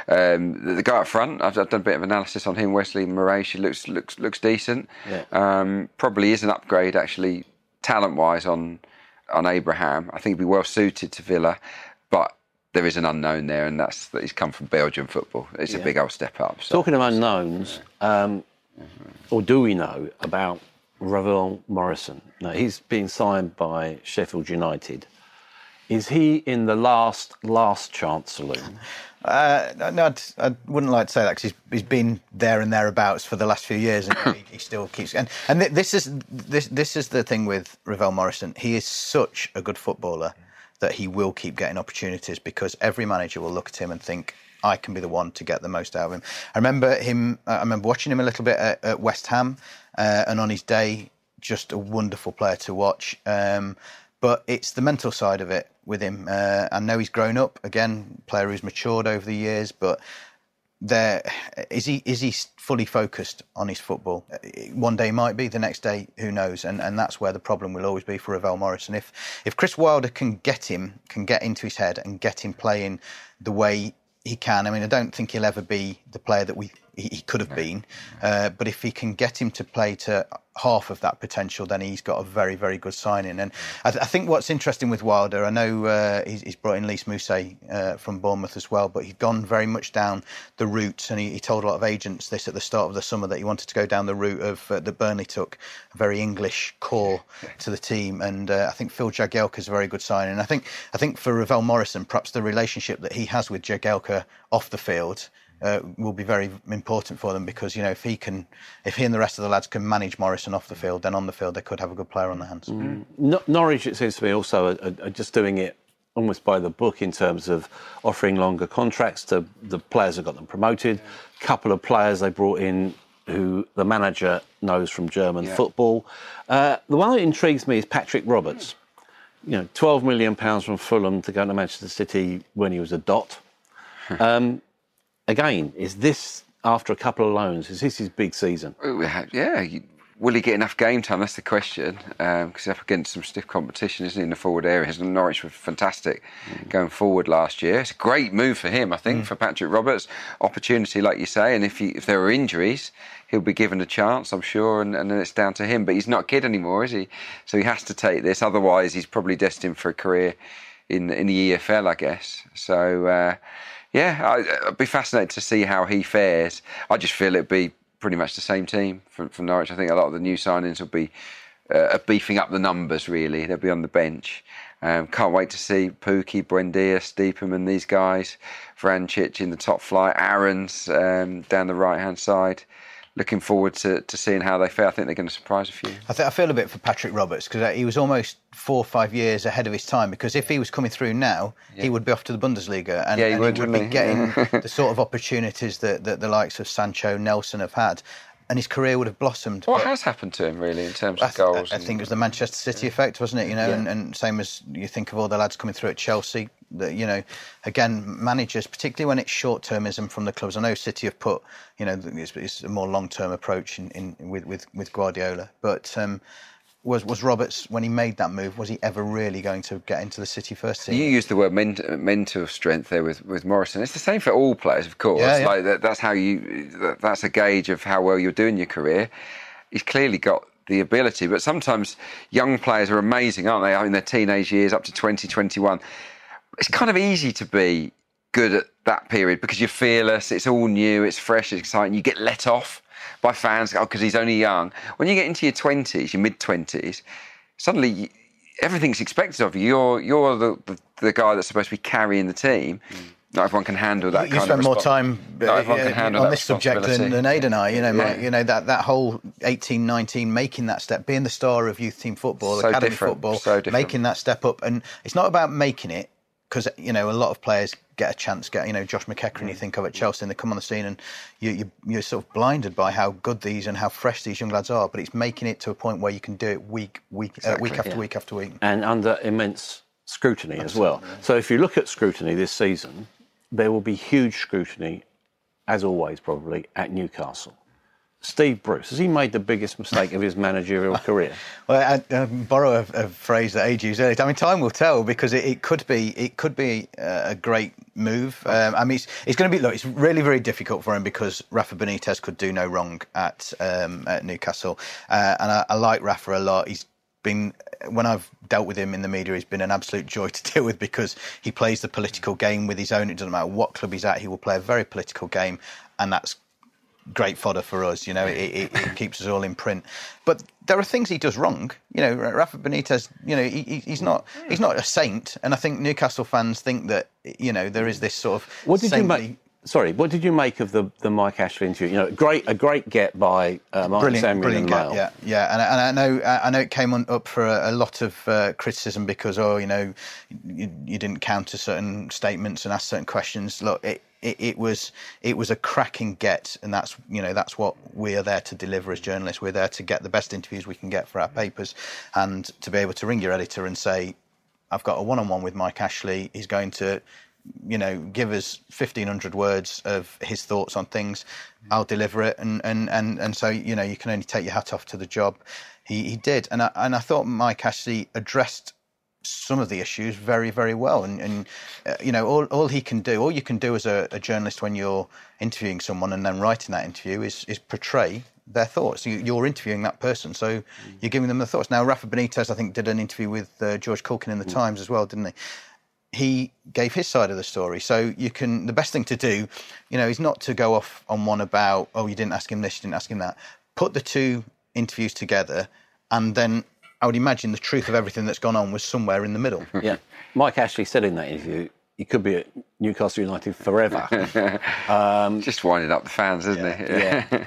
um, the, the guy up front, I've, I've done a bit of analysis on him. Wesley Moraes, he looks looks looks decent. Yeah. Um, probably is an upgrade actually, talent wise on. on Abraham. I think he'd be well suited to Villa, but there is an unknown there, and that's that he's come from Belgian football. It's yeah. a big old step up. So. Talking of unknowns, um, or do we know about Ravel Morrison? No, he's been signed by Sheffield United. Is he in the last last chance saloon? Uh, no, I'd, I wouldn't like to say that because he's, he's been there and thereabouts for the last few years, and he, he still keeps. And, and this is this this is the thing with Ravel Morrison. He is such a good footballer that he will keep getting opportunities because every manager will look at him and think, I can be the one to get the most out of him. I remember him. I remember watching him a little bit at, at West Ham, uh, and on his day, just a wonderful player to watch. Um, but it's the mental side of it with him. Uh, I know he's grown up, again, player who's matured over the years, but there is he is he fully focused on his football? One day he might be, the next day who knows? And and that's where the problem will always be for Ravel Morrison. If if Chris Wilder can get him, can get into his head and get him playing the way he can, I mean, I don't think he'll ever be the player that we he, he could have been, uh, but if he can get him to play to half of that potential, then he's got a very, very good signing. And I, th- I think what's interesting with Wilder, I know uh, he's, he's brought in Lys Mousset uh, from Bournemouth as well, but he'd gone very much down the route, and he, he told a lot of agents this at the start of the summer, that he wanted to go down the route of uh, that Burnley took, a very English core to the team. And uh, I think Phil Jagielka is a very good signing. And I think I think for Ravel Morrison, perhaps the relationship that he has with Jagielka off the field Uh, will be very important for them, because, you know, if he can, if he and the rest of the lads can manage Morrison off the field, then on the field they could have a good player on their hands. Mm. No, Norwich, it seems to me, also are, are just doing it almost by the book in terms of offering longer contracts to the players who got them promoted. A couple of players they brought in who the manager knows from German yeah. football. Uh, the one that intrigues me is Patrick Roberts. You know, twelve million pounds from Fulham to go to Manchester City when he was a dot. Um, Again, is this, after a couple of loans, is this his big season? Yeah. Will he get enough game time? That's the question. Because um, he's up against some stiff competition, isn't he, in the forward areas? And Norwich were fantastic mm. going forward last year. It's a great move for him, I think, mm. for Patrick Roberts. Opportunity, like you say. And if he, if there are injuries, he'll be given a chance, I'm sure. And, and then it's down to him. But he's not a kid anymore, is he? So he has to take this. Otherwise, he's probably destined for a career in, in the E F L, I guess. So... Uh, Yeah, I'd be fascinated to see how he fares. I just feel it'd be pretty much the same team from, from Norwich. I think a lot of the new signings will be uh, beefing up the numbers, really. They'll be on the bench. Um, can't wait to see Pukki, Buendia, Steeperman, these guys. Vrancic in the top flight, Aarons um, down the right-hand side. Looking forward to, to seeing how they fare. I think they're going to surprise a few. I, th- I feel a bit for Patrick Roberts, because he was almost four or five years ahead of his time, because if he was coming through now, yeah. he would be off to the Bundesliga, and, yeah, he, and would, he would be getting the sort of opportunities that, that the likes of Sancho, Nelson have had. and his career would have blossomed. What but has happened to him, really, in terms I of th- goals? I, I think it was the Manchester City effect, wasn't it? You know, Yeah. and, and same as you think of all the lads coming through at Chelsea. That, you know, again, managers, particularly when it's short-termism from the clubs. I know City have put, you know, it's, it's a more long-term approach in, in with, with with Guardiola, but. Um, Was was Roberts, when he made that move, was he ever really going to get into the City first team? You used the word ment- mental strength there with, with Morrison. It's the same for all players, of course. Yeah, yeah. Like that, that's how you. That, that's a gauge of how well you're doing your career. He's clearly got the ability, but sometimes young players are amazing, aren't they? In their teenage years, up to twenty, twenty-one, it's kind of easy to be good at that period because you're fearless. It's all new. It's fresh. It's exciting. You get let off by fans, oh, because he's only young. When you get into your twenties, your mid-twenties, suddenly you, everything's expected of you. You're you're the, the, the guy that's supposed to be carrying the team. Mm. Not everyone can handle that you kind of spend more time uh, on this subject than, than Aid and I. You know, yeah. my, you know that, that whole eighteen, nineteen, making that step, being the star of youth team football, so academy different. football, so making that step up. And it's not about making it, because, you know, a lot of players get a chance, get, you know, Josh McEachran, you think of at Chelsea, and they come on the scene and you, you, you're sort of blinded by how good these and how fresh these young lads are. But it's making it to a point where you can do it week, week, exactly. uh, week after yeah. week after week. And under immense scrutiny Absolutely, as well. Yeah. So if you look at scrutiny this season, there will be huge scrutiny, as always probably, at Newcastle. Steve Bruce, has he made the biggest mistake of his managerial career? Well, I, I borrow a, a phrase that Age used earlier. I mean, time will tell, because it, it could be it could be a great move. Um, I mean, it's, it's going to be look. It's really very difficult for him because Rafa Benitez could do no wrong at um, at Newcastle, uh, and I, I like Rafa a lot. He's been, when I've dealt with him in the media, he's been an absolute joy to deal with because he plays the political game with his own. It doesn't matter what club he's at, he will play a very political game, and that's great fodder for us, you know, it, it, it keeps us all in print. But there are things he does wrong. You know, Rafa Benitez, you know, he, he's not he's not a saint. And I think Newcastle fans think that, you know, there is this sort of What did saintly... you make? Sorry, what did you make of the, the Mike Ashley interview? You know, great a great get by uh, Martin brilliant, Samuel brilliant in the get, Mail. yeah, yeah. And, and I know I know it came on, up for a, a lot of uh, criticism because, oh, you know, you, you didn't counter certain statements and ask certain questions. Look, it, it, it was it was a cracking get, and that's you know that's what we are there to deliver as journalists. We're there to get the best interviews we can get for our papers, and to be able to ring your editor and say, I've got a one-on-one with Mike Ashley. He's going to, you know, give us fifteen hundred words of his thoughts on things. I'll deliver it. And, and, and, and so, you know, you can only take your hat off to the job. He, he did. And I, and I thought Mike Ashley addressed some of the issues very, very well. And, and uh, you know, all, all he can do, all you can do as a, a journalist when you're interviewing someone and then writing that interview is, is portray their thoughts. You, you're interviewing that person, so you're giving them the thoughts. Now, Rafa Benitez, I think, did an interview with uh, George Culkin in the mm. Times as well, didn't he? He gave his side of the story. So you can, the best thing to do, you know, is not to go off on one about, oh, you didn't ask him this, you didn't ask him that. Put the two interviews together, and then I would imagine the truth of everything that's gone on was somewhere in the middle. Yeah. Mike Ashley said in that interview, he could be at Newcastle United forever. um, Just winding up the fans, isn't yeah, it? Yeah.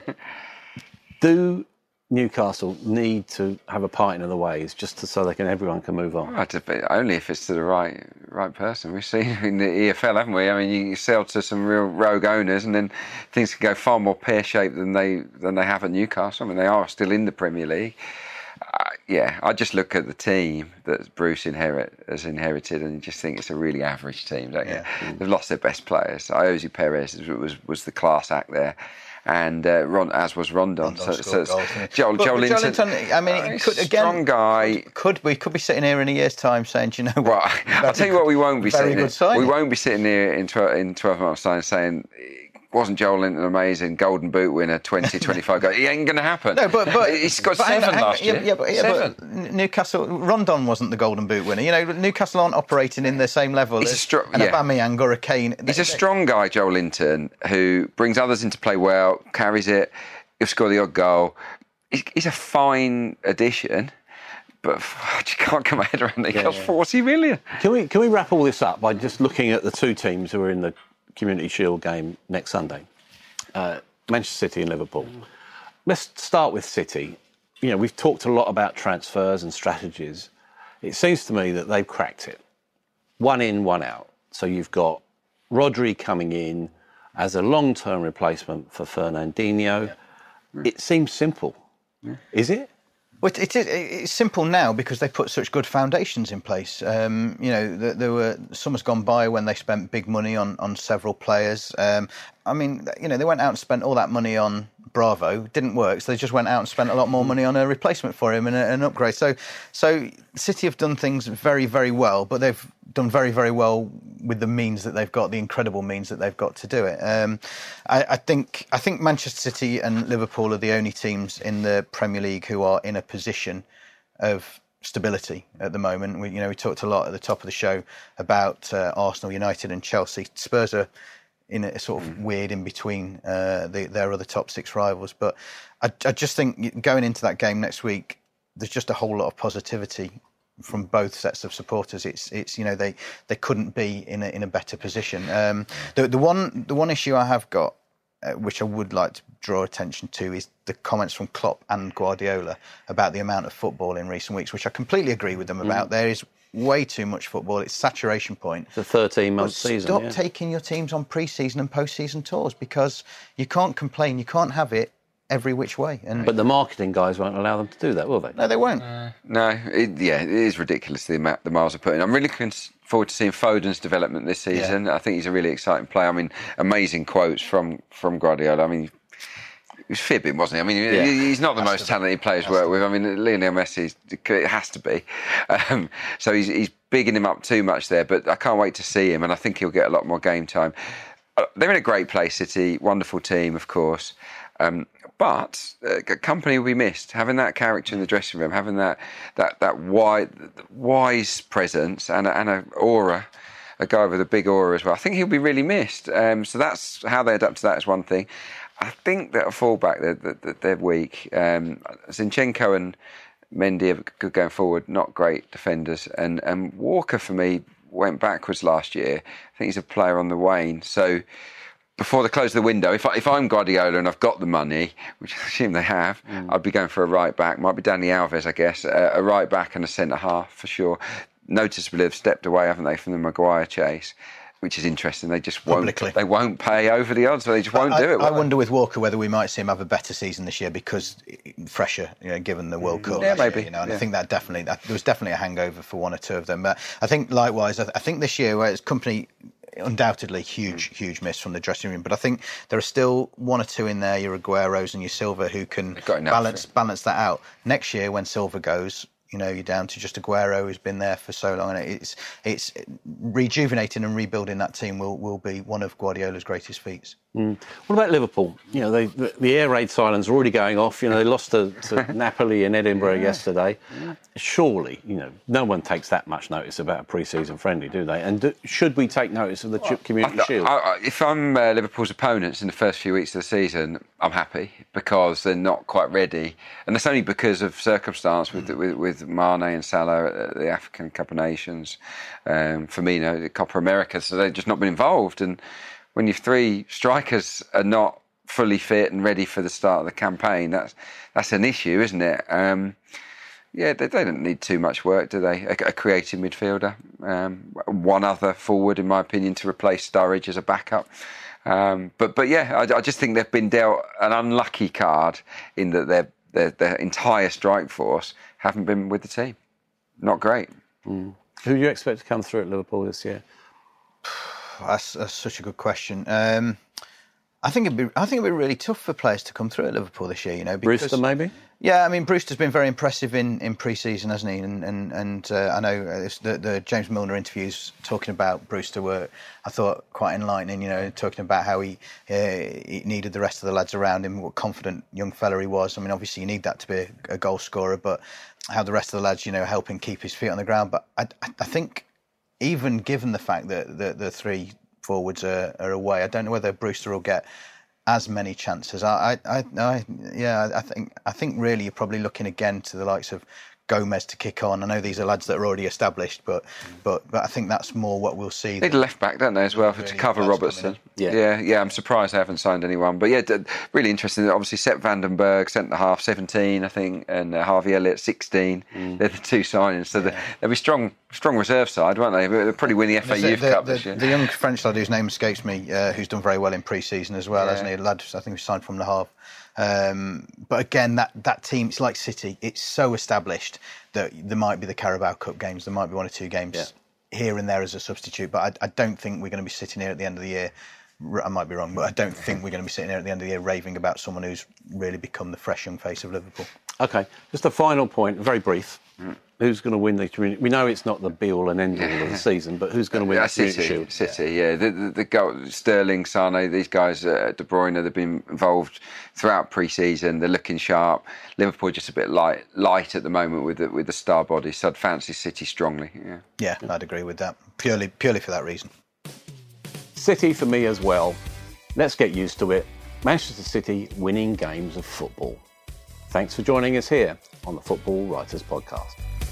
Do Newcastle need to have a part in the ways just to, so they can everyone can move on? Right, only if it's to the right right person. We've seen in the E F L, haven't we? I mean, you sell to some real rogue owners, and then things can go far more pear-shaped than they than they have at Newcastle. I mean, they are still in the Premier League. Uh, yeah, I just look at the team that Bruce inherit has inherited, and just think it's a really average team, don't you? Yeah. They've lost their best players. Jose Perez was was the class act there. And uh, Ron, as was Rondon. Rondon so, so goals, Joel, but, Joel but Linton. Joelinton, I mean, it could, again, strong guy. Could we could be sitting here in a year's time saying, do you know what? Well, I'll tell you what, we won't be sitting here. Signing. We won't be sitting here in twelve, in twelve months' time saying, wasn't Joel Linton amazing? Golden Boot winner, twenty, twenty-five goals. It ain't going to happen. No, but, but he's got but seven hang, last yeah, year. Yeah, but, yeah, seven. But Newcastle, Rondon wasn't the Golden Boot winner. You know, Newcastle aren't operating in the same level he's as a stro- an yeah. Aubameyang or a Kane. He's a strong guy, Joel Linton, who brings others into play well, carries it. He'll score the odd goal. He's a fine addition, but I just can't come my head around that. He yeah, costs yeah. forty million. Can we can we wrap all this up by just looking at the two teams who are in the Community Shield game next Sunday? Uh, Manchester City and Liverpool. Let's start with City. You know, we've talked a lot about transfers and strategies. It seems to me that they've cracked it. One in, one out. So you've got Rodri coming in as a long-term replacement for Fernandinho. Yeah. It seems simple. Yeah. Is it? Well, it is. It's simple now because they put such good foundations in place. Um, you know, there, there were summer's gone by when they spent big money on, on several players. Um, I mean, you know, they went out and spent all that money on Bravo. Didn't work, so they just went out and spent a lot more money on a replacement for him and a, an upgrade. So, so City have done things very, very well, but they've done very, very well with the means that they've got, the incredible means that they've got to do it. Um, I, I think I think Manchester City and Liverpool are the only teams in the Premier League who are in a position of stability at the moment. We, you know, we talked a lot at the top of the show about uh, Arsenal, United, and Chelsea. Spurs are in a sort of weird in between uh, the, their other top six rivals, but I, I just think going into that game next week, there's just a whole lot of positivity from both sets of supporters. It's it's you know they, they couldn't be in a in a better position. Um, the the one the one issue I have got, uh, which I would like to draw attention to, is the comments from Klopp and Guardiola about the amount of football in recent weeks, which I completely agree with them about. Mm. There is way too much football. It's saturation point. It's a thirteen-month season. Stop yeah. taking your teams on pre-season and post-season tours because you can't complain. You can't have it every which way. And but the marketing guys won't allow them to do that, will they? No, they won't. Uh, no, it, yeah, it is ridiculous the amount the miles are put in. I'm really looking forward to seeing Foden's development this season. Yeah. I think he's a really exciting player. I mean, amazing quotes from from Guardiola. I mean, he was fibbing, wasn't he? I mean, yeah. he's not the has most talented player to work with. I mean, Lionel Messi, it has to be. Um, so he's, he's bigging him up too much there, but I can't wait to see him, and I think he'll get a lot more game time. They're in a great place, City. Wonderful team, of course. Um, but uh, company will be missed. Having that character in the dressing room, having that that that wise, wise presence and a, and a aura, a guy with a big aura as well. I think he'll be really missed. Um, so that's how they adapt to that is one thing. I think that a fullback, they're, they're, they're weak. Um, Zinchenko and Mendy are good going forward, not great defenders. And, and Walker, for me, went backwards last year. I think he's a player on the wane. So before the close of the window, if, I, if I'm Guardiola and I've got the money, which I assume they have, mm. I'd be going for a right back. Might be Dani Alves, I guess. A, a right back and a centre half for sure. Noticeably, they've stepped away, haven't they, from the Maguire chase, which is interesting. They just won't. Publicly. They won't pay over the odds. So they just won't I, do it. I they? wonder with Walker whether we might see him have a better season this year because fresher, you know, given the World Cup. Yeah, maybe. Year, you know, and yeah. I think that definitely that, there was definitely a hangover for one or two of them. But I think likewise, I, th- I think this year, where it's company. Undoubtedly huge, mm. huge miss from the dressing room. But I think there are still one or two in there, your Agueros and your Silva, who can balance balance that out. Next year, when Silva goes, you know, you're down to just Aguero, who's been there for so long. And it's it's rejuvenating and rebuilding that team will, will be one of Guardiola's greatest feats. Mm. What about Liverpool? You know, they, the, the air raid sirens are already going off. You know, they lost to, to Napoli in Edinburgh yeah. yesterday. Yeah. Surely, you know, no one takes that much notice about a pre-season friendly, do they? And do, should we take notice of the well, Community I, Shield? I, I, if I'm uh, Liverpool's opponents in the first few weeks of the season, I'm happy because they're not quite ready. And that's only because of circumstance with mm. with, with Mane and Salah at the African Cup of Nations, um, Firmino, the Copa America. So they've just not been involved. And when your three strikers are not fully fit and ready for the start of the campaign, that's that's an issue, isn't it? Um, yeah, they, they don't need too much work, do they? A, a creative midfielder, um, one other forward, in my opinion, to replace Sturridge as a backup. Um, but but yeah, I, I just think they've been dealt an unlucky card in that their their, their entire strike force haven't been with the team. Not great. Mm. Who do you expect to come through at Liverpool this year? That's, that's such a good question. Um, I think it'd be I think it'd be really tough for players to come through at Liverpool this year. You know, because, Brewster maybe. Yeah, I mean Brewster's been very impressive in, in pre-season, hasn't he? And and, and uh, I know the, the James Milner interviews talking about Brewster were, I thought, quite enlightening. You know, talking about how he uh, he needed the rest of the lads around him, what confident young fella he was. I mean, obviously you need that to be a, a goal scorer, but how the rest of the lads, you know, help him keep his feet on the ground. But I I think, even given the fact that the, the three forwards are, are away, I don't know whether Brewster will get as many chances. I, I, I, I, yeah, I think, I think really you're probably looking again to the likes of Gomez to kick on. I know these are lads that are already established, but but but I think that's more what we'll see. They need a left back, don't they, as well, for, really to cover Robertson. Yeah. yeah, yeah. I'm surprised they haven't signed anyone, but yeah, really interesting. Obviously, Sepp Vandenberg, centre half, seventeen, I think, and uh, Harvey Elliott, sixteen. Mm. They're the two signings, so yeah. they'll be strong, strong reserve side, won't they? They'll probably win the F A the, Youth the, Cup the, this year. The young French lad whose name escapes me, uh, who's done very well in pre-season as well, yeah. hasn't he? A lad, I think, who signed from Le Havre. Um, but again, that, that team, it's like City. It's so established that there might be the Carabao Cup games. There might be one or two games yeah. here and there as a substitute. But I, I don't think we're going to be sitting here at the end of the year. I might be wrong, but I don't think we're going to be sitting here at the end of the year raving about someone who's really become the fresh young face of Liverpool. OK, just a final point, very brief. Mm. Who's going to win the community? We know it's not the be-all and end-all of the season, but who's going to win yeah, the Community City, Shield? City, yeah. yeah. The, the, the goal, Sterling, Sane, these guys, uh, De Bruyne, they've been involved throughout pre-season. They're looking sharp. Liverpool just a bit light, light at the moment with the, with the star body. So I'd fancy City strongly. Yeah, yeah, I'd agree with that. Purely, purely for that reason. City for me as well. Let's get used to it. Manchester City winning games of football. Thanks for joining us here on the Football Writers Podcast.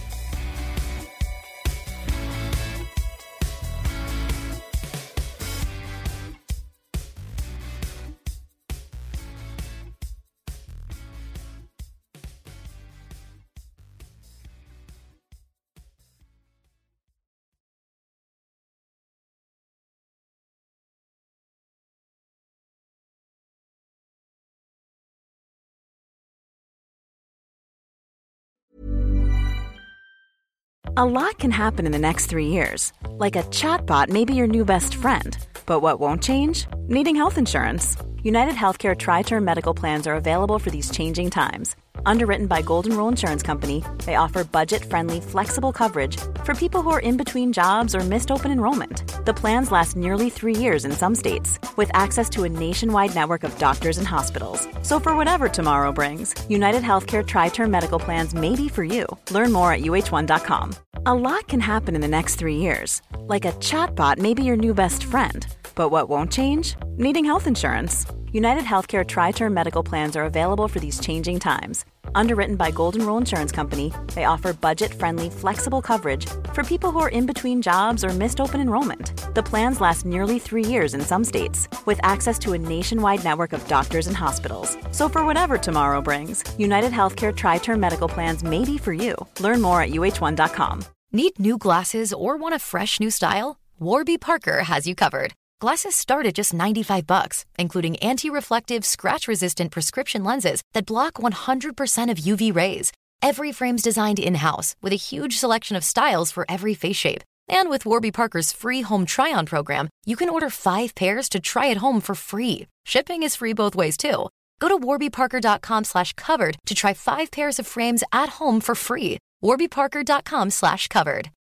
A lot can happen in the next three years. Like a chatbot may be your new best friend. But what won't change? Needing health insurance. United Healthcare Tri-Term Medical Plans are available for these changing times. Underwritten by Golden Rule Insurance Company, they offer budget-friendly, flexible coverage for people who are in between jobs or missed open enrollment. The plans last nearly three years in some states, with access to a nationwide network of doctors and hospitals. So for whatever tomorrow brings, United Healthcare Tri-Term Medical Plans may be for you. Learn more at U H one dot com. A lot can happen in the next three years. Like a chatbot may be your new best friend. But what won't change? Needing health insurance. United Healthcare Tri-Term Medical Plans are available for these changing times. Underwritten by Golden Rule Insurance Company, they offer budget-friendly, flexible coverage for people who are in between jobs or missed open enrollment. The plans last nearly three years in some states, with access to a nationwide network of doctors and hospitals. So for whatever tomorrow brings, United Healthcare Tri-Term Medical Plans may be for you. Learn more at U H one dot com. Need new glasses or want a fresh new style? Warby Parker has you covered. Glasses start at just ninety-five bucks, including anti-reflective, scratch-resistant prescription lenses that block one hundred percent of U V rays. Every frame's designed in-house with a huge selection of styles for every face shape. And with Warby Parker's free home try-on program, you can order five pairs to try at home for free. Shipping is free both ways, too. Go to warbyparker.com slash covered to try five pairs of frames at home for free. warbyparker.com slash covered.